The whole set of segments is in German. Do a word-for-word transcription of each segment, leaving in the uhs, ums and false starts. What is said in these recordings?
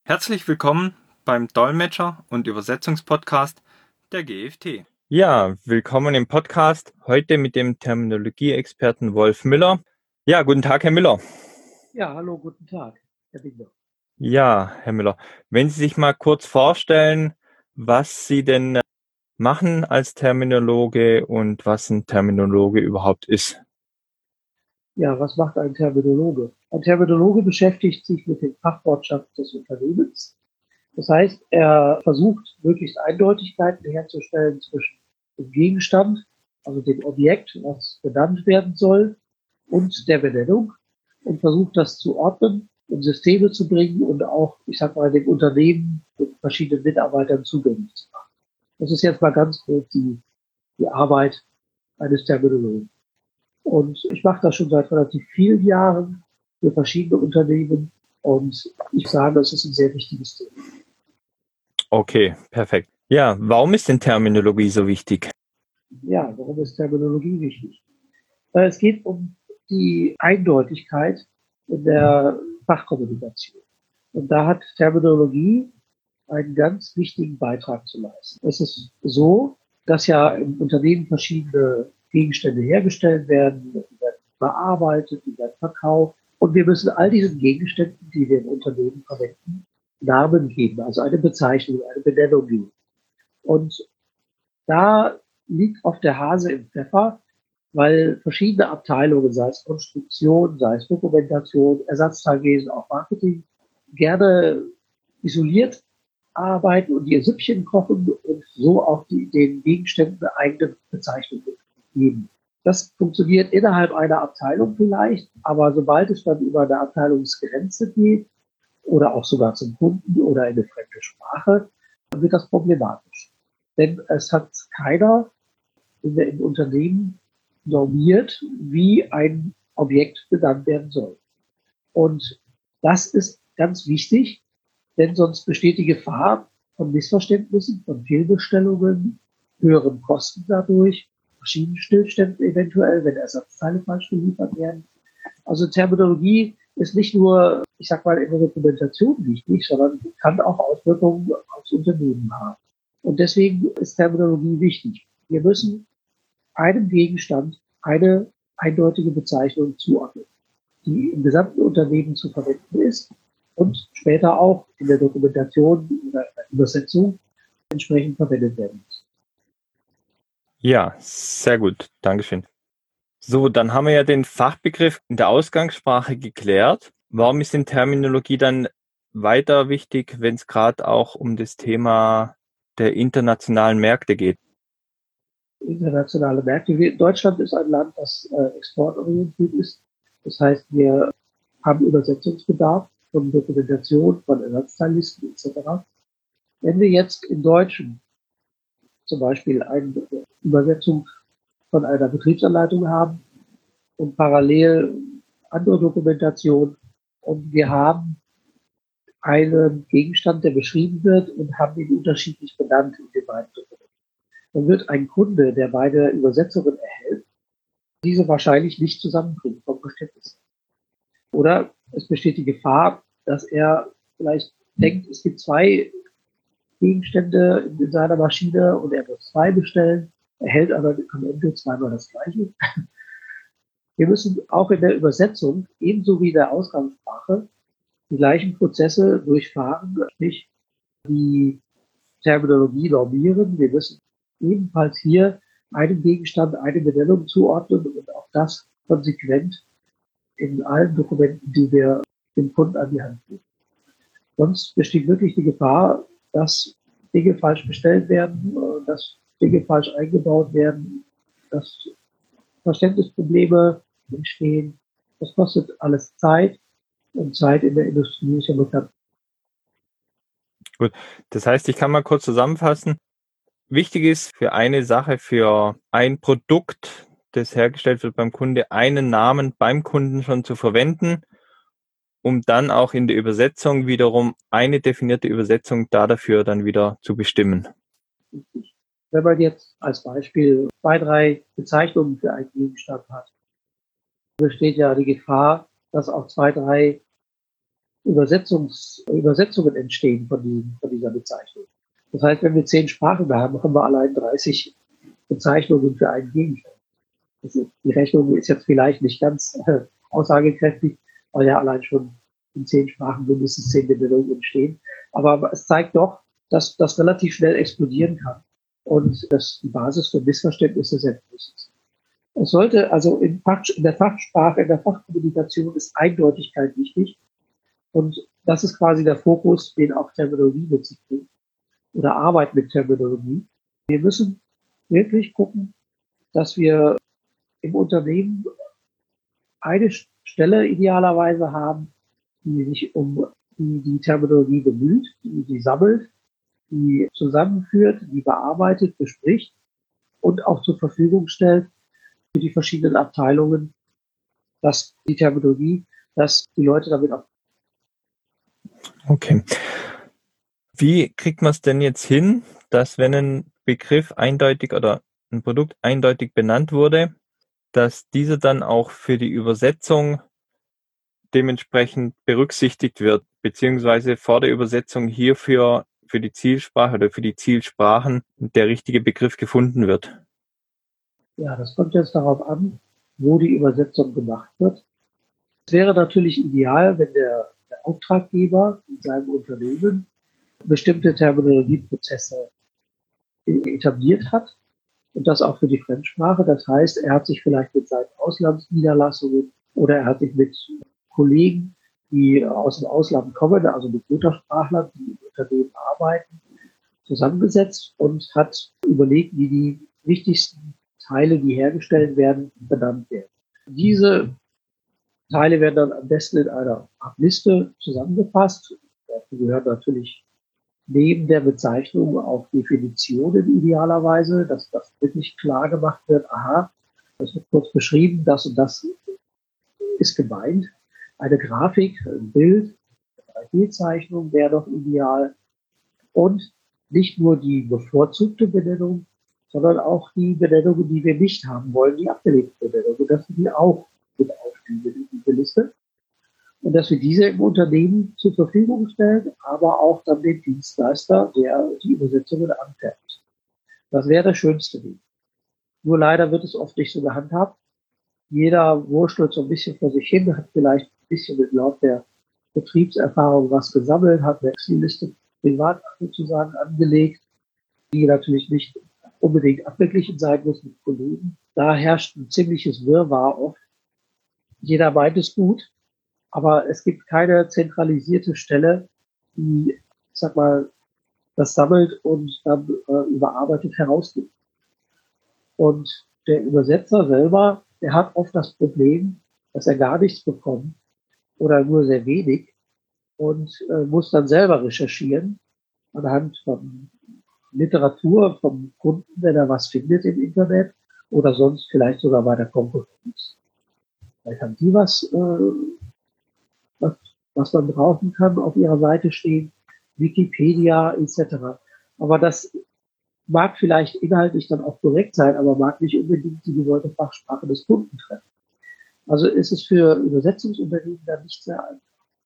Herzlich willkommen beim Dolmetscher- und Übersetzungspodcast der G F T. Ja, willkommen im Podcast, heute mit dem Terminologieexperten Wolf Müller. Ja, guten Tag, Herr Müller. Ja, hallo, guten Tag, Herr Binder. Ja, Herr Müller, wenn Sie sich mal kurz vorstellen, was Sie denn machen als Terminologe und was ein Terminologe überhaupt ist. Ja, was macht ein Terminologe? Ein Terminologe beschäftigt sich mit den Fachwortschaften des Unternehmens. Das heißt, er versucht, möglichst Eindeutigkeiten herzustellen zwischen dem Gegenstand, also dem Objekt, was benannt werden soll, und der Benennung und versucht, das zu ordnen, in Systeme zu bringen und auch, ich sag mal, dem Unternehmen und verschiedenen Mitarbeitern zugänglich zu machen. Das ist jetzt mal ganz grob die, die Arbeit eines Terminologen. Und ich mache das schon seit relativ vielen Jahren für verschiedene Unternehmen und ich sage, es ist ein sehr wichtiges Thema. Okay, perfekt. Ja, warum ist denn Terminologie so wichtig? Ja, warum ist Terminologie wichtig? Äh, Es geht um die Eindeutigkeit in der Fachkommunikation. Und da hat Terminologie einen ganz wichtigen Beitrag zu leisten. Es ist so, dass ja im Unternehmen verschiedene Gegenstände hergestellt werden, die werden bearbeitet, die werden verkauft. Und wir müssen all diesen Gegenständen, die wir im Unternehmen verwenden, Namen geben, also eine Bezeichnung, eine Benennung geben. Und da liegt oft der Hase im Pfeffer, weil verschiedene Abteilungen, sei es Konstruktion, sei es Dokumentation, Ersatzteilwesen, auch Marketing, gerne isoliert arbeiten und ihr Süppchen kochen und so auch die, den Gegenständen eine eigene Bezeichnung geben. Das funktioniert innerhalb einer Abteilung vielleicht, aber sobald es dann über eine Abteilungsgrenze geht oder auch sogar zum Kunden oder in eine fremde Sprache, dann wird das problematisch. Denn es hat keiner in der, im Unternehmen normiert, wie ein Objekt benannt werden soll. Und das ist ganz wichtig, denn sonst besteht die Gefahr von Missverständnissen, von Fehlbestellungen, höheren Kosten dadurch, Maschinenstillständen eventuell, wenn Ersatzteile falsch geliefert werden. Also Terminologie ist nicht nur, ich sag mal, in der Dokumentation wichtig, sondern kann auch Auswirkungen aufs Unternehmen haben. Und deswegen ist Terminologie wichtig. Wir müssen einem Gegenstand eine eindeutige Bezeichnung zuordnen, die im gesamten Unternehmen zu verwenden ist und später auch in der Dokumentation oder in der Übersetzung entsprechend verwendet werden muss. Ja, sehr gut. Dankeschön. So, dann haben wir ja den Fachbegriff in der Ausgangssprache geklärt. Warum ist denn Terminologie dann weiter wichtig, wenn es gerade auch um das Thema der internationalen Märkte geht? Internationale Märkte. Deutschland ist ein Land, das äh, exportorientiert ist. Das heißt, wir haben Übersetzungsbedarf von Dokumentation, von Ersatzteillisten et cetera. Wenn wir jetzt im Deutschen zum Beispiel eine Übersetzung von einer Betriebsanleitung haben und parallel andere Dokumentation und wir haben einen Gegenstand, der beschrieben wird und haben ihn unterschiedlich benannt in den beiden Dokumenten, dann wird ein Kunde, der beide Übersetzungen erhält, diese wahrscheinlich nicht zusammenbringen vom Verständnis. Oder es besteht die Gefahr, dass er vielleicht denkt, es gibt zwei Gegenstände in seiner Maschine und er muss zwei bestellen, erhält aber am Ende zweimal das Gleiche. Wir müssen auch in der Übersetzung, ebenso wie in der Ausgangssprache, die gleichen Prozesse durchfahren, sprich die Terminologie normieren. Wir müssen ebenfalls hier einem Gegenstand eine Benennung zuordnen und auch das konsequent in allen Dokumenten, die wir dem Kunden an die Hand geben. Sonst besteht wirklich die Gefahr, dass Dinge falsch bestellt werden, dass Dinge falsch eingebaut werden, dass Verständnisprobleme entstehen. Das kostet alles Zeit und Zeit in der Industrie ist ja bekannt. Gut, das heißt, ich kann mal kurz zusammenfassen. Wichtig ist für eine Sache, für ein Produkt, das hergestellt wird beim Kunde, einen Namen beim Kunden schon zu verwenden, um dann auch in der Übersetzung wiederum eine definierte Übersetzung da dafür dann wieder zu bestimmen. Wenn man jetzt als Beispiel zwei, drei Bezeichnungen für einen Gegenstand hat, besteht ja die Gefahr, dass auch zwei, drei Übersetzungs, Übersetzungen entstehen von, die, von dieser Bezeichnung. Das heißt, wenn wir zehn Sprachen haben, haben wir allein dreißig Bezeichnungen für einen Gegenstand. Also die Rechnung ist jetzt vielleicht nicht ganz äh, aussagekräftig, weil ja allein schon in zehn Sprachen mindestens zehn Benennungen entstehen. Aber es zeigt doch, dass das relativ schnell explodieren kann und dass die Basis für Missverständnisse sehr groß ist. Es sollte also in, Fach, in der Fachsprache, in der Fachkommunikation ist Eindeutigkeit wichtig. Und das ist quasi der Fokus, den auch Terminologie mit sich bringt oder Arbeit mit Terminologie. Wir müssen wirklich gucken, dass wir im Unternehmen eine Stelle idealerweise haben, die sich um die, die Terminologie bemüht, die die sammelt, die zusammenführt, die bearbeitet, bespricht und auch zur Verfügung stellt für die verschiedenen Abteilungen, dass die Terminologie, dass die Leute damit auch. Okay. Wie kriegt man es denn jetzt hin, dass wenn ein Begriff eindeutig oder ein Produkt eindeutig benannt wurde, dass dieser dann auch für die Übersetzung dementsprechend berücksichtigt wird, beziehungsweise vor der Übersetzung hierfür für die Zielsprache oder für die Zielsprachen der richtige Begriff gefunden wird? Ja, das kommt jetzt darauf an, wo die Übersetzung gemacht wird. Es wäre natürlich ideal, wenn der, der Auftraggeber in seinem Unternehmen bestimmte Terminologieprozesse etabliert hat und das auch für die Fremdsprache. Das heißt, er hat sich vielleicht mit seinen Auslandsniederlassungen oder er hat sich mit Kollegen, die aus dem Ausland kommen, also mit Muttersprachlern, die im Unternehmen arbeiten, zusammengesetzt und hat überlegt, wie die wichtigsten Teile, die hergestellt werden, benannt werden. Diese Teile werden dann am besten in einer Art Liste zusammengefasst. Dazu gehören natürlich neben der Bezeichnung auch Definitionen idealerweise, dass das wirklich klar gemacht wird, aha, das wird kurz beschrieben, das und das ist gemeint. Eine Grafik, ein Bild, eine drei D-Zeichnung wäre doch ideal. Und nicht nur die bevorzugte Benennung, sondern auch die Benennungen, die wir nicht haben wollen, die abgelehnten Benennungen, dass wir die auch mit aufnehmen in diese Liste. Und dass wir diese im Unternehmen zur Verfügung stellen, aber auch dann den Dienstleister, der die Übersetzungen anfertigt. Das wäre der schönste Weg. Nur leider wird es oft nicht so gehandhabt. Jeder wurschtelt so ein bisschen vor sich hin, hat vielleicht ein bisschen mit Lauf der Betriebserfahrung was gesammelt, hat eine Excel-Liste privat sozusagen angelegt, die natürlich nicht unbedingt abgeglichen sein muss mit Kollegen. Da herrscht ein ziemliches Wirrwarr oft. Jeder meint es gut, aber es gibt keine zentralisierte Stelle, die, ich sag mal, das sammelt und dann äh, überarbeitet herausgibt. Und der Übersetzer selber, der hat oft das Problem, dass er gar nichts bekommt oder nur sehr wenig und äh, muss dann selber recherchieren anhand von Literatur vom Kunden, wenn er was findet im Internet oder sonst vielleicht sogar bei der Konkurrenz. Vielleicht haben die was, äh, was, was man brauchen kann, auf ihrer Seite stehen, Wikipedia et cetera. Aber das mag vielleicht inhaltlich dann auch korrekt sein, aber mag nicht unbedingt die gewollte Fachsprache des Kunden treffen. Also ist es für Übersetzungsunternehmen dann nicht sehr einfach.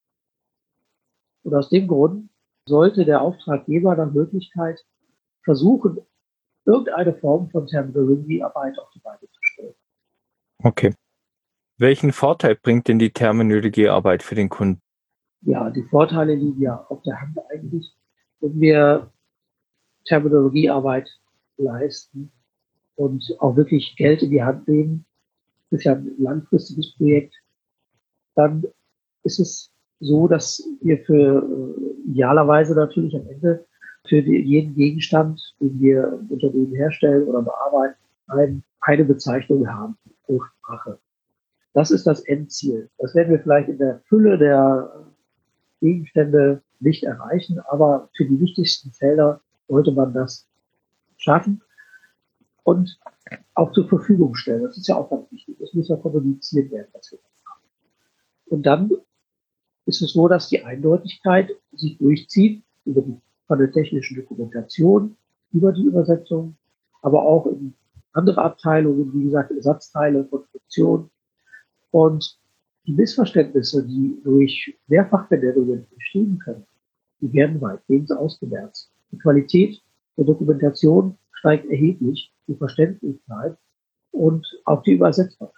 Und aus dem Grund sollte der Auftraggeber nach Möglichkeit versuchen, irgendeine Form von Terminologiearbeit auf die Beine zu stellen. Okay. Welchen Vorteil bringt denn die Terminologiearbeit für den Kunden? Ja, die Vorteile liegen ja auf der Hand eigentlich. Wenn wir Terminologiearbeit leisten und auch wirklich Geld in die Hand nehmen, das ist ja ein langfristiges Projekt, dann ist es so, dass wir für äh, idealerweise natürlich am Ende für die, jeden Gegenstand, den wir im Unternehmen herstellen oder bearbeiten, ein, eine Bezeichnung haben pro Sprache. Das ist das Endziel. Das werden wir vielleicht in der Fülle der Gegenstände nicht erreichen, aber für die wichtigsten Felder sollte man das schaffen und auch zur Verfügung stellen. Das ist ja auch ganz wichtig. Das muss ja kommuniziert werden, was wir das haben. Und dann ist es so, dass die Eindeutigkeit sich durchzieht über die, von der technischen Dokumentation, über die Übersetzung, aber auch in andere Abteilungen, wie gesagt, Ersatzteile, Konstruktion. Und die Missverständnisse, die durch Mehrfachbenennungen entstehen können, die werden weitgehend ausgemerzt. Die Qualität der Dokumentation steigt erheblich, die Verständlichkeit und auch die Übersetzbarkeit.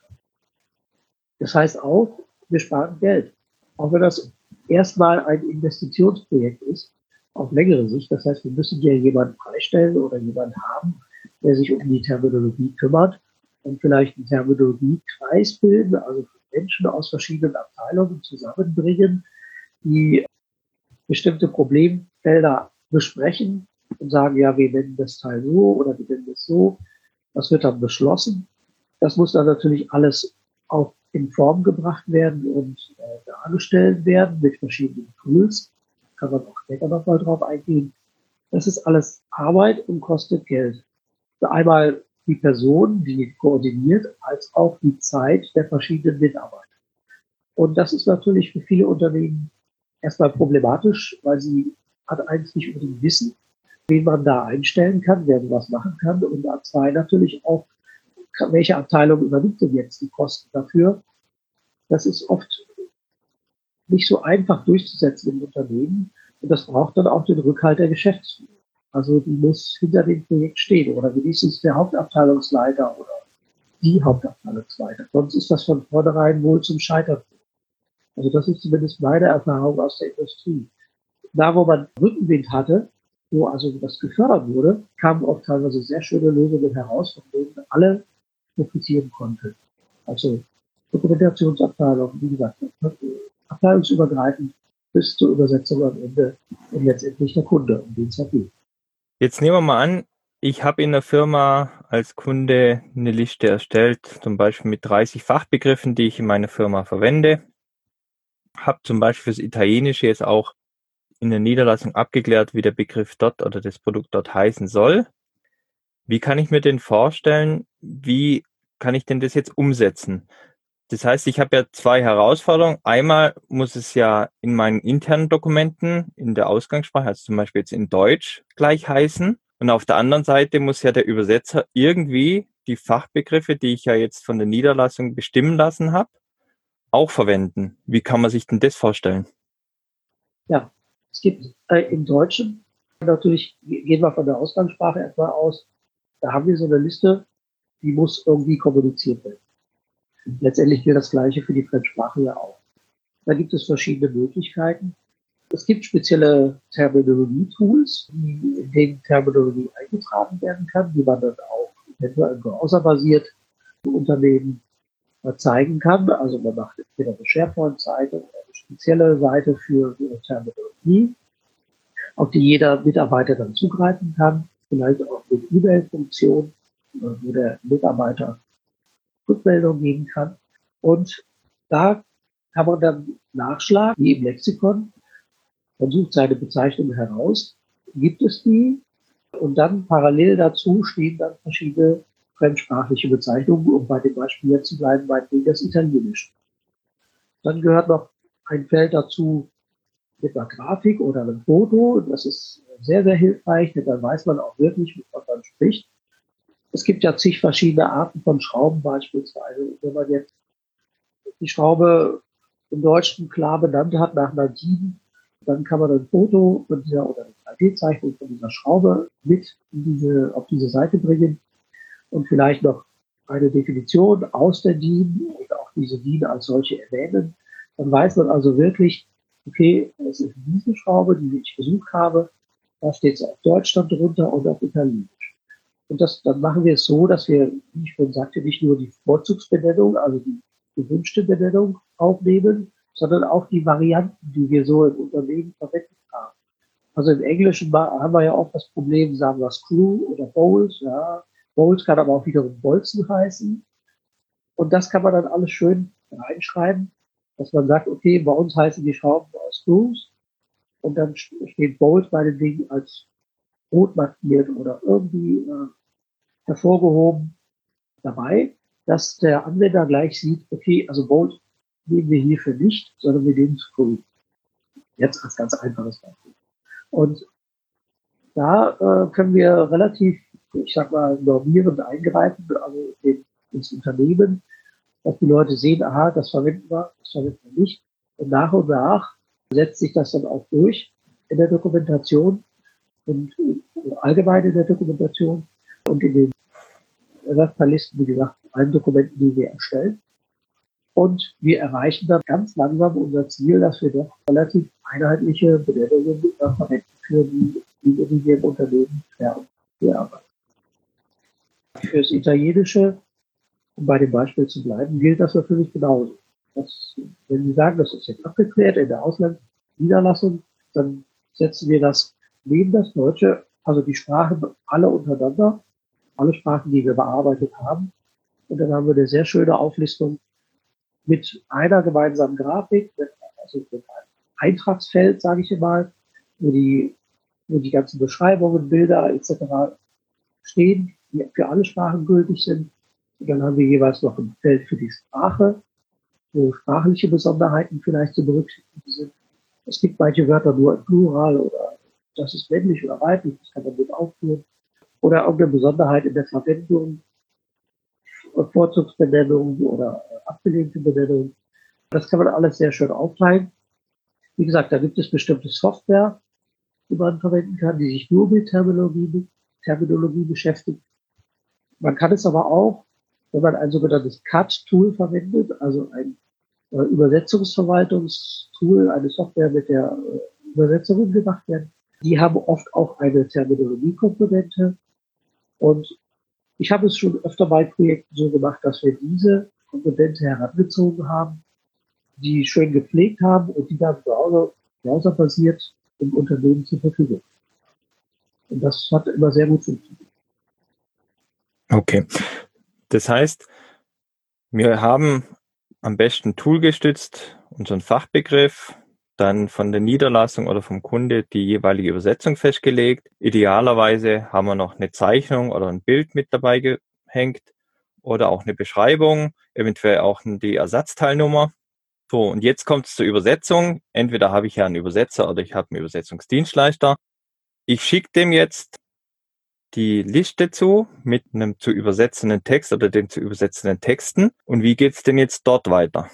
Das heißt auch, wir sparen Geld. Auch wenn das erstmal ein Investitionsprojekt ist, auf längere Sicht. Das heißt, wir müssen ja jemanden freistellen oder jemanden haben, der sich um die Terminologie kümmert und vielleicht einen Terminologiekreis bilden, also Menschen aus verschiedenen Abteilungen zusammenbringen, die bestimmte Problemfelder besprechen und sagen, ja, wir nennen das Teil so oder wir nennen das so. Das wird dann beschlossen. Das muss dann natürlich alles auch in Form gebracht werden und äh, dargestellt werden mit verschiedenen Tools. Kann man auch später nochmal drauf eingehen. Das ist alles Arbeit und kostet Geld. Einmal die Person, die koordiniert, als auch die Zeit der verschiedenen Mitarbeiter. Und das ist natürlich für viele Unternehmen erstmal problematisch, weil sie hat eigentlich nicht unbedingt wissen, wen man da einstellen kann, wer was machen kann. Und A zwei natürlich auch, welche Abteilung übernimmt denn jetzt die Kosten dafür? Das ist oft nicht so einfach durchzusetzen im Unternehmen. Und das braucht dann auch den Rückhalt der Geschäftsführung. Also die muss hinter dem Projekt stehen oder wenigstens der Hauptabteilungsleiter oder die Hauptabteilungsleiter. Sonst ist das von vornherein wohl zum Scheitern. Also das ist zumindest meine Erfahrung aus der Industrie. Da, wo man Rückenwind hatte, wo also das gefördert wurde, kamen auch teilweise sehr schöne Lösungen heraus, von denen alle profitieren konnten. Also Dokumentationsabteilung, wie gesagt, abteilungsübergreifend bis zur Übersetzung am Ende und letztendlich der Kunde, um den es ja geht. Jetzt nehmen wir mal an, ich habe in der Firma als Kunde eine Liste erstellt, zum Beispiel mit dreißig Fachbegriffen, die ich in meiner Firma verwende. Habe zum Beispiel fürs Italienische jetzt auch in der Niederlassung abgeklärt, wie der Begriff dort oder das Produkt dort heißen soll. Wie kann ich mir denn vorstellen, wie kann ich denn das jetzt umsetzen? Das heißt, ich habe ja zwei Herausforderungen. Einmal muss es ja in meinen internen Dokumenten in der Ausgangssprache, also zum Beispiel jetzt in Deutsch, gleich heißen. Und auf der anderen Seite muss ja der Übersetzer irgendwie die Fachbegriffe, die ich ja jetzt von der Niederlassung bestimmen lassen habe, auch verwenden. Wie kann man sich denn das vorstellen? Ja, es gibt äh, im Deutschen, natürlich gehen wir von der Ausgangssprache etwa aus, da haben wir so eine Liste, die muss irgendwie kommuniziert werden. Letztendlich gilt das Gleiche für die Fremdsprache ja auch. Da gibt es verschiedene Möglichkeiten. Es gibt spezielle Terminologie-Tools, in denen Terminologie eingetragen werden kann, die man dann auch eventuell browserbasiert im Unternehmen zeigen kann. Also man macht entweder eine SharePoint-Seite oder eine spezielle Seite für Terminologie, auf die jeder Mitarbeiter dann zugreifen kann, vielleicht auch mit E-Mail-Funktion, wo der Mitarbeiter Rückmeldung geben kann. Und da kann man dann nachschlagen, wie im Lexikon, man sucht seine Bezeichnung heraus, gibt es die und dann parallel dazu stehen dann verschiedene fremdsprachliche Bezeichnungen, um bei dem Beispiel jetzt zu bleiben, meinetwegen das Italienische. Dann gehört noch ein Feld dazu mit einer Grafik oder einem Foto. Das ist sehr, sehr hilfreich, denn dann weiß man auch wirklich, wovon man spricht. Es gibt ja zig verschiedene Arten von Schrauben beispielsweise. Wenn man jetzt die Schraube im Deutschen klar benannt hat nach einer sieben, dann kann man ein Foto von dieser oder eine drei D-Zeichnung von dieser Schraube mit in diese, auf diese Seite bringen und vielleicht noch eine Definition aus der D I N und auch diese D I N als solche erwähnen. Dann weiß man also wirklich, okay, es ist diese Schraube, die ich gesucht habe, da steht es auf Deutsch dann drunter und auf Italienisch. Und das, dann machen wir es so, dass wir, wie ich schon sagte, nicht nur die Vorzugsbenennung, also die gewünschte Benennung aufnehmen, sondern auch die Varianten, die wir so im Unternehmen verwendet haben. Also im Englischen haben wir ja auch das Problem, sagen wir Screw oder Bolt. Ja, Bolt kann aber auch wiederum Bolzen heißen. Und das kann man dann alles schön reinschreiben, dass man sagt, okay, bei uns heißen die Schrauben aus Screws. Und dann steht Bolt bei den Dingen als rot markiert oder irgendwie äh, hervorgehoben dabei, dass der Anwender gleich sieht, okay, also Bolt nehmen wir hierfür nicht, sondern wir nehmen Screw. Jetzt als ganz einfaches Beispiel. Und da äh, können wir relativ, ich sag mal, normierend eingreifen, also in, ins Unternehmen dass die Leute sehen, aha, das verwenden wir, das verwenden wir nicht. Und nach und nach setzt sich das dann auch durch in der Dokumentation und allgemein in der Dokumentation und in den Ersatzteillisten, wie gesagt, allen Dokumenten, die wir erstellen. Und wir erreichen dann ganz langsam unser Ziel, dass wir doch relativ einheitliche Benennungen verwenden für die Dinge, die wir im Unternehmen bearbeiten. Für das Italienische, um bei dem Beispiel zu bleiben, gilt das natürlich genauso. Das, wenn Sie sagen, das ist jetzt abgeklärt in der Auslandsniederlassung, dann setzen wir das neben das Deutsche, also die Sprachen alle untereinander, alle Sprachen, die wir bearbeitet haben. Und dann haben wir eine sehr schöne Auflistung mit einer gemeinsamen Grafik, also mit einem Eintragsfeld, sage ich mal, wo die, wo die ganzen Beschreibungen, Bilder et cetera stehen, die für alle Sprachen gültig sind. Und dann haben wir jeweils noch ein Feld für die Sprache, wo sprachliche Besonderheiten vielleicht zu berücksichtigen sind. Es gibt manche Wörter nur im Plural oder das ist männlich oder weiblich, das kann man mit aufführen. Oder irgendeine Besonderheit in der Verwendung, Vorzugsbenennung oder abgelehnte Benennung. Das kann man alles sehr schön aufteilen. Wie gesagt, da gibt es bestimmte Software, die man verwenden kann, die sich nur mit Terminologie, Terminologie beschäftigt. Man kann es aber auch, wenn man ein sogenanntes C A T-Tool verwendet, also ein äh, Übersetzungsverwaltungstool, eine Software, mit der äh, Übersetzungen gemacht werden, die haben oft auch eine Terminologiekomponente. Und ich habe es schon öfter bei Projekten so gemacht, dass wir diese Komponente herangezogen haben, die schön gepflegt haben und die dann browser, browserbasiert im Unternehmen zur Verfügung. Und das hat immer sehr gut funktioniert. Okay. Das heißt, wir haben am besten toolgestützt unseren Fachbegriff, dann von der Niederlassung oder vom Kunde die jeweilige Übersetzung festgelegt. Idealerweise haben wir noch eine Zeichnung oder ein Bild mit dabei gehängt oder auch eine Beschreibung, eventuell auch die Ersatzteilnummer. So, und jetzt kommt es zur Übersetzung. Entweder habe ich ja einen Übersetzer oder ich habe einen Übersetzungsdienstleister. Ich schicke dem jetzt die Liste zu mit einem zu übersetzenden Text oder den zu übersetzenden Texten. Und wie geht es denn jetzt dort weiter?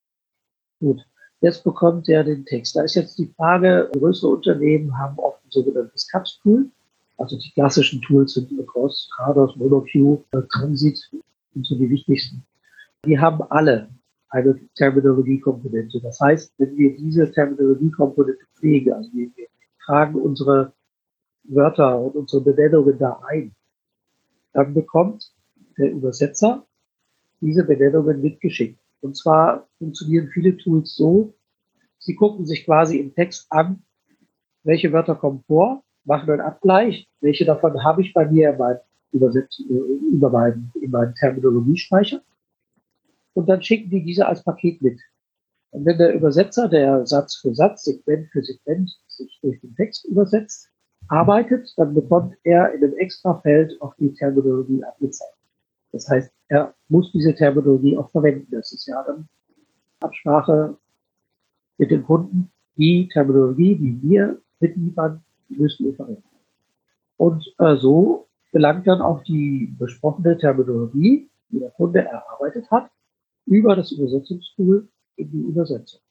Gut, jetzt bekommt er den Text. Da ist jetzt die Frage, größere Unternehmen haben oft ein sogenanntes C A T-Tool. Also die klassischen Tools sind Cross, Trados, MonoQ, Transit sind so die wichtigsten. Die haben alle eine Terminologiekomponente. Das heißt, wenn wir diese Terminologiekomponente pflegen, also wir, wir tragen unsere Wörter und unsere Benennungen da ein, dann bekommt der Übersetzer diese Benennungen mitgeschickt. Und zwar funktionieren viele Tools so, sie gucken sich quasi im Text an, welche Wörter kommen vor, machen einen Abgleich, welche davon habe ich bei mir in meinem Übersetz, über meinen, in meinem Terminologiespeicher. Und dann schicken die diese als Paket mit. Und wenn der Übersetzer, der Satz für Satz, Segment für Segment sich durch den Text übersetzt, arbeitet, dann bekommt er in einem extra Feld auch die Terminologie angezeigt. Das heißt, er muss diese Terminologie auch verwenden. Das ist ja dann Absprache mit dem Kunden. Die Terminologie, die wir mitliefern, die müssen wir verwenden. Und äh, so gelangt dann auch die besprochene Terminologie, die der Kunde erarbeitet hat, über das Übersetzungstool in die Übersetzung.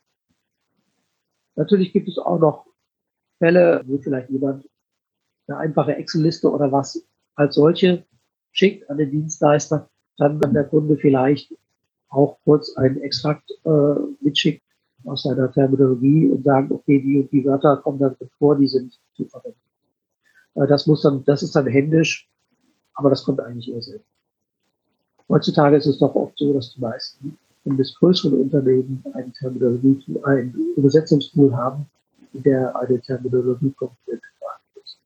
Natürlich gibt es auch noch Fälle, wo vielleicht jemand eine einfache Excel-Liste oder was als solche schickt an den Dienstleister, dann kann der Kunde vielleicht auch kurz einen Extrakt äh, mitschickt aus seiner Terminologie und sagen, okay, die und die Wörter kommen dann vor, die sind zu verwenden. Äh, das muss dann, das ist dann händisch, aber das kommt eigentlich eher selten. Heutzutage ist es doch oft so, dass die meisten bis größeren Unternehmen ein Terminologie, ein Übersetzungstool haben, in der eine Terminologie komplett ist.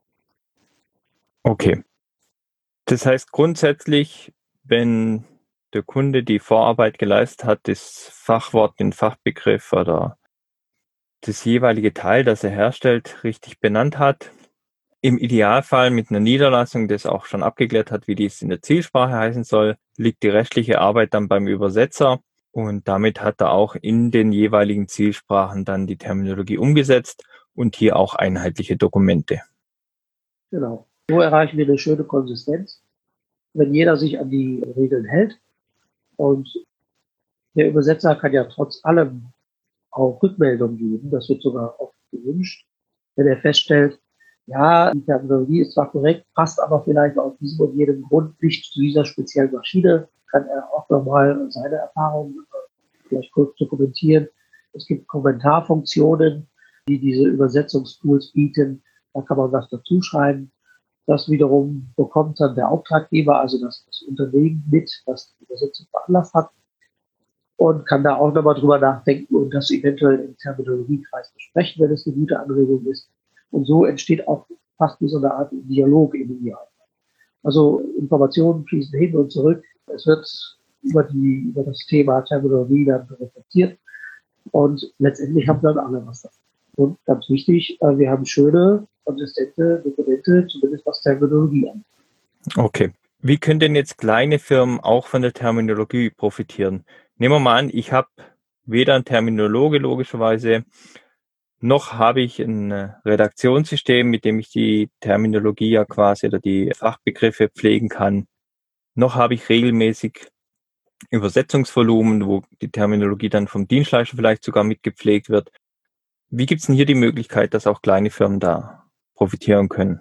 Okay. Das heißt grundsätzlich, wenn der Kunde die Vorarbeit geleistet hat, das Fachwort, den Fachbegriff oder das jeweilige Teil, das er herstellt, richtig benannt hat, im Idealfall mit einer Niederlassung, das auch schon abgeklärt hat, wie dies in der Zielsprache heißen soll, liegt die restliche Arbeit dann beim Übersetzer und damit hat er auch in den jeweiligen Zielsprachen dann die Terminologie umgesetzt und hier auch einheitliche Dokumente. Genau. So erreichen wir eine schöne Konsistenz, wenn jeder sich an die Regeln hält und Der Übersetzer kann ja trotz allem auch Rückmeldungen geben. Das wird sogar oft gewünscht, wenn er feststellt, ja, die Terminologie ist zwar korrekt, passt aber vielleicht aus diesem und jedem Grund nicht zu dieser speziellen Maschine, kann er auch nochmal seine Erfahrungen vielleicht kurz dokumentieren. Es gibt Kommentarfunktionen, die diese Übersetzungstools bieten. Da kann man was dazu schreiben. Das wiederum bekommt dann der Auftraggeber, also das, das Unternehmen mit, das die Übersetzung veranlasst hat, und kann da auch nochmal drüber nachdenken und das eventuell im Terminologiekreis besprechen, wenn es eine gute Anregung ist. Und so entsteht auch fast wie so eine Art Dialog im Ideal. Also Informationen fließen hin und zurück. Es wird über die, über das Thema Terminologie dann reflektiert. Und letztendlich haben dann alle was davon. Und ganz wichtig, wir haben schöne, konsistente Dokumente, zumindest was Terminologie angeht. Okay. Wie können denn jetzt kleine Firmen auch von der Terminologie profitieren? Nehmen wir mal an, ich habe weder einen Terminologe logischerweise, noch habe ich ein Redaktionssystem, mit dem ich die Terminologie ja quasi oder die Fachbegriffe pflegen kann. Noch habe ich regelmäßig Übersetzungsvolumen, wo die Terminologie dann vom Dienstleister vielleicht sogar mitgepflegt wird. Wie gibt es denn hier die Möglichkeit, dass auch kleine Firmen da profitieren können?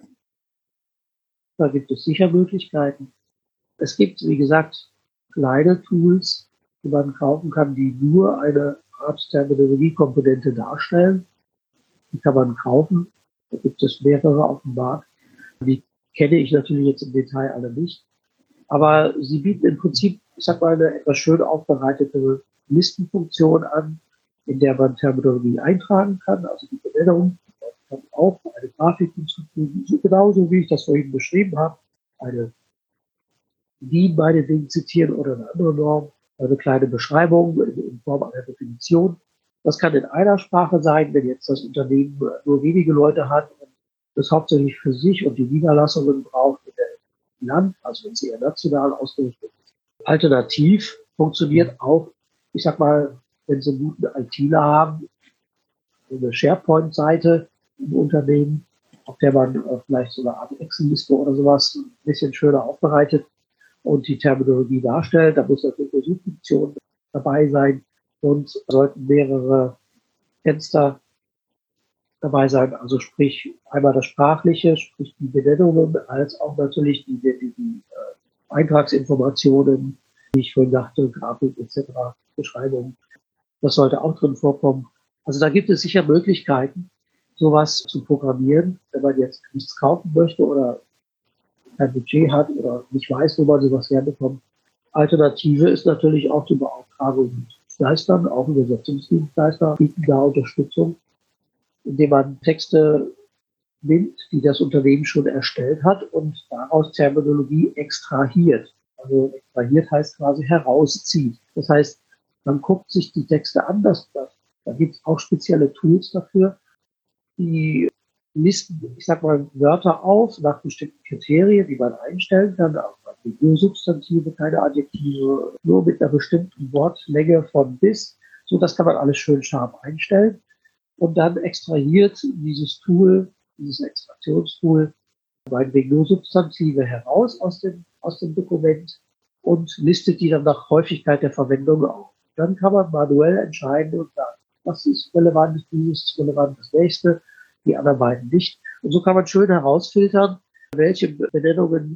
Da gibt es sicher Möglichkeiten. Es gibt, wie gesagt, kleine Tools, die man kaufen kann, die nur eine Art Terminologiekomponente darstellen. Die kann man kaufen. Da gibt es mehrere auf dem Markt. Die kenne ich natürlich jetzt im Detail alle nicht. Aber sie bieten im Prinzip, ich sag mal, eine etwas schön aufbereitete Listenfunktion an, in der man Terminologie eintragen kann, also die Benennung. Man kann auch eine Grafik hinzufügen, so genauso wie ich das vorhin beschrieben habe. Eine D I N meinetwegen zitieren oder eine andere Norm, eine kleine Beschreibung in Form einer Definition. Das kann in einer Sprache sein, wenn jetzt das Unternehmen nur wenige Leute hat und das hauptsächlich für sich und die Niederlassungen braucht in dem Land, also wenn es eher national ausgerichtet ist. Alternativ funktioniert auch, ich sag mal, wenn Sie einen guten ITler haben, eine SharePoint-Seite im Unternehmen, auf der man vielleicht so eine Art Excel-Liste oder sowas ein bisschen schöner aufbereitet und die Terminologie darstellt. Da muss natürlich eine Suchfunktion dabei sein und sollten mehrere Fenster dabei sein. Also sprich einmal das Sprachliche, sprich die Benennungen, als auch natürlich die, die, die äh, Eintragsinformationen, wie ich vorhin sagte, Grafik et cetera, Beschreibung. Das sollte auch drin vorkommen. Also da gibt es sicher Möglichkeiten, sowas zu programmieren, wenn man jetzt nichts kaufen möchte oder kein Budget hat oder nicht weiß, wo man sowas herbekommt. Alternative ist natürlich auch die Beauftragung mit Dienstleistern, auch Übersetzungsdienstleister bieten da Unterstützung, indem man Texte nimmt, die das Unternehmen schon erstellt hat und daraus Terminologie extrahiert. Also extrahiert heißt quasi herauszieht. Das heißt, man guckt sich die Texte an, das, das, da gibt es auch spezielle Tools dafür, die listen, ich sag mal, Wörter auf nach bestimmten Kriterien, die man einstellen kann, also nur Substantive, keine Adjektive, nur mit einer bestimmten Wortlänge von bis. So, das kann man alles schön scharf einstellen. Und dann extrahiert dieses Tool, dieses Extraktionstool, meinetwegen nur Substantive heraus aus dem, aus dem Dokument und listet die dann nach Häufigkeit der Verwendung auf. Dann kann man manuell entscheiden und sagen, was ist relevant, dieses ist relevant, das nächste, die anderen beiden nicht. Und so kann man schön herausfiltern, welche Benennungen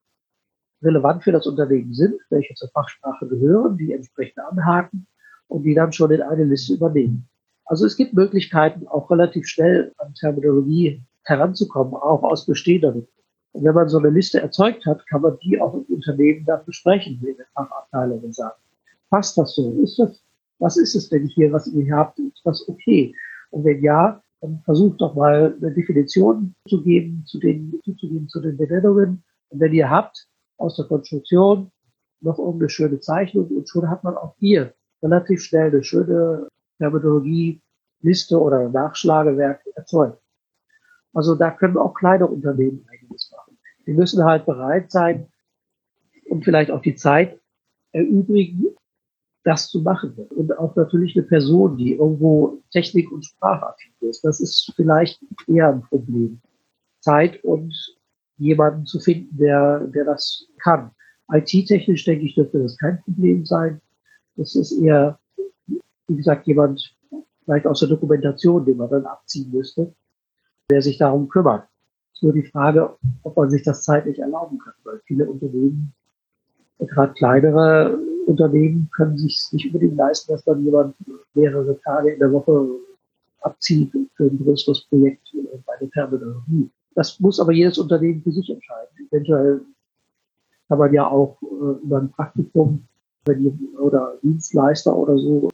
relevant für das Unternehmen sind, welche zur Fachsprache gehören, die entsprechend anhaken und die dann schon in eine Liste übernehmen. Also es gibt Möglichkeiten, auch relativ schnell an Terminologie heranzukommen, auch aus bestehenden. Und wenn man so eine Liste erzeugt hat, kann man die auch im Unternehmen dann besprechen, in der Fachabteilung und sagen, passt das so? Ist das, was ist es denn hier, was ihr hier habt? Ist das okay? Und wenn ja, dann versucht doch mal eine Definition zu geben, zu den, zuzugeben zu den Benennungen. Und wenn ihr habt, aus der Konstruktion noch irgendeine schöne Zeichnung und schon hat man auch hier relativ schnell eine schöne Terminologie-Liste oder Nachschlagewerk erzeugt. Also da können auch kleine Unternehmen einiges machen. Die müssen halt bereit sein und vielleicht auch die Zeit erübrigen, das zu machen. Und auch natürlich eine Person, die irgendwo Technik- und Sprachaffin ist. Das ist vielleicht eher ein Problem. Zeit und jemanden zu finden, der, der das kann. I T-technisch, denke ich, dürfte das kein Problem sein. Das ist eher, wie gesagt, jemand vielleicht aus der Dokumentation, den man dann abziehen müsste, der sich darum kümmert. Es ist nur die Frage, ob man sich das zeitlich erlauben kann, weil viele Unternehmen, gerade kleinere Unternehmen, können sich nicht unbedingt leisten, dass dann jemand mehrere Tage in der Woche abzieht für ein größeres Projekt bei der Terminologie. Das muss aber jedes Unternehmen für sich entscheiden. Eventuell kann man ja auch äh, über ein Praktikum wenn die, oder Dienstleister oder so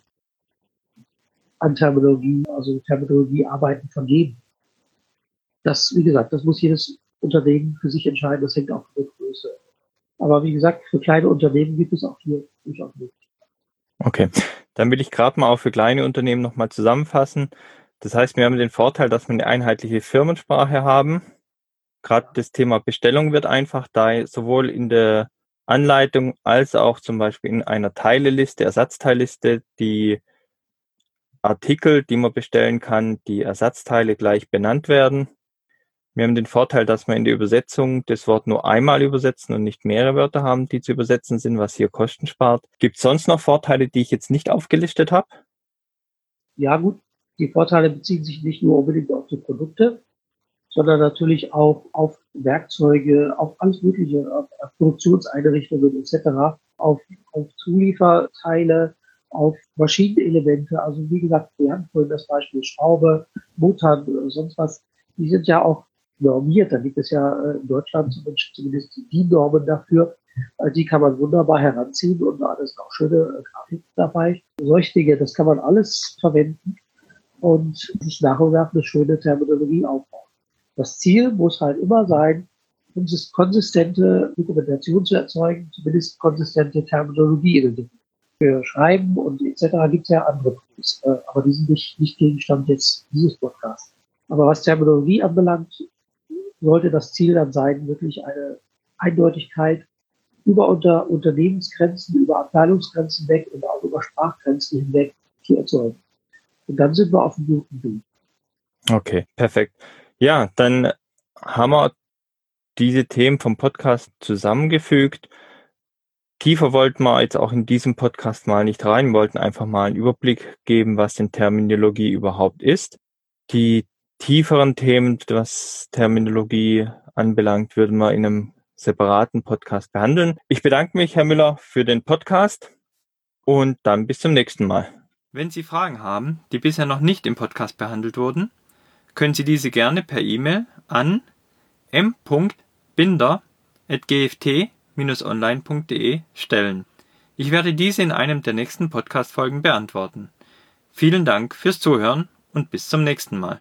an Terminologie, also Terminologiearbeiten vergeben. Das, wie gesagt, das muss jedes Unternehmen für sich entscheiden. Das hängt auch von der Größe. Aber wie gesagt, für kleine Unternehmen gibt es auch hier durchaus Möglichkeiten. Okay, dann will ich gerade mal auch für kleine Unternehmen nochmal zusammenfassen. Das heißt, wir haben den Vorteil, dass wir eine einheitliche Firmensprache haben. Gerade das Thema Bestellung wird einfach, da sowohl in der Anleitung als auch zum Beispiel in einer Teileliste, Ersatzteilliste, die Artikel, die man bestellen kann, die Ersatzteile gleich benannt werden. Wir haben den Vorteil, dass wir in der Übersetzung das Wort nur einmal übersetzen und nicht mehrere Wörter haben, die zu übersetzen sind, was hier Kosten spart. Gibt es sonst noch Vorteile, die ich jetzt nicht aufgelistet habe? Ja gut, die Vorteile beziehen sich nicht nur unbedingt auf die Produkte, sondern natürlich auch auf Werkzeuge, auf alles Mögliche, auf, auf Produktionseinrichtungen et cetera, auf, auf Zulieferteile, auf Maschinenelemente. Also wie gesagt, wir haben vorhin das Beispiel Schraube, Muttern oder sonst was. Die sind ja auch normiert. Da gibt es ja in Deutschland zumindest, zumindest die Normen dafür. Die kann man wunderbar heranziehen und da ist auch schöne Grafik dabei. Solche Dinge, das kann man alles verwenden und sich nach und nach eine schöne Terminologie aufbauen. Das Ziel muss halt immer sein, konsistente Dokumentation zu erzeugen, zumindest konsistente Terminologie in den Für Schreiben und et cetera gibt es ja andere Tools, aber die sind nicht, nicht Gegenstand jetzt dieses Podcasts. Aber was Terminologie anbelangt, sollte das Ziel dann sein, wirklich eine Eindeutigkeit über unter Unternehmensgrenzen, über Abteilungsgrenzen weg und auch über Sprachgrenzen hinweg zu erzeugen. Und dann sind wir auf einem guten Weg. Okay, perfekt. Ja, dann haben wir diese Themen vom Podcast zusammengefügt. Tiefer wollten wir jetzt auch in diesem Podcast mal nicht rein, wollten einfach mal einen Überblick geben, was denn Terminologie überhaupt ist. Die tieferen Themen, was Terminologie anbelangt, würden wir in einem separaten Podcast behandeln. Ich bedanke mich, Herr Müller, für den Podcast und dann bis zum nächsten Mal. Wenn Sie Fragen haben, die bisher noch nicht im Podcast behandelt wurden, können Sie diese gerne per E-Mail an m punkt binder at g f t dash online punkt d e stellen. Ich werde diese in einem der nächsten Podcast-Folgen beantworten. Vielen Dank fürs Zuhören und bis zum nächsten Mal.